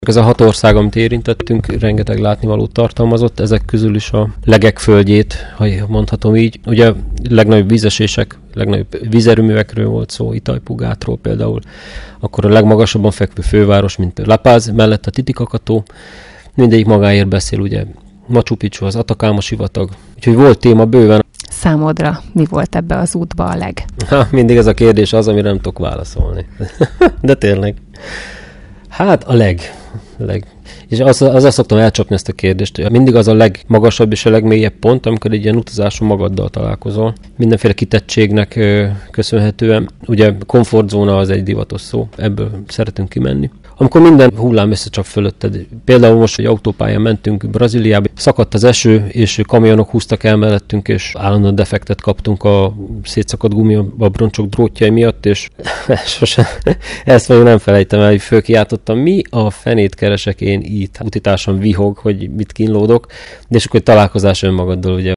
Ez a 6 ország, amit érintettünk, rengeteg látnivalót tartalmazott, ezek közül is a legek földjét, ha mondhatom így. Ugye legnagyobb vízesések, legnagyobb vízerőművekről volt szó, Itajpugátról például, akkor a legmagasabban fekvő főváros, mint La Paz, mellett a Titicaca-tó, mindegyik magáért beszél, ugye Machu Picchu, az Atacama sivatag, úgyhogy volt téma bőven. Számodra mi volt ebbe az útba a leg? Mindig ez a kérdés az, amire nem tudok válaszolni. De tényleg. Hát a leg. És azzal szoktam elcsapni ezt a kérdést, hogy mindig az a legmagasabb és a legmélyebb pont, amikor egy ilyen utazáson magaddal találkozol. Mindenféle kitettségnek köszönhetően. Ugye komfortzóna az egy divatos szó, ebből szeretünk kimenni. Amikor minden hullám összecsap fölötted, például most, hogy autópályán mentünk Brazíliába, szakadt az eső, és kamionok húztak el mellettünk, és állandóan defektet kaptunk a szétszakadt gumibabroncsok drótjai miatt, és sosem, ezt mondjuk nem felejtem el, hogy fölkiáltottam, mi a fenét keresek én itt, utitársam vihog, hogy mit kínlódok, és akkor találkozás önmagaddal, ugye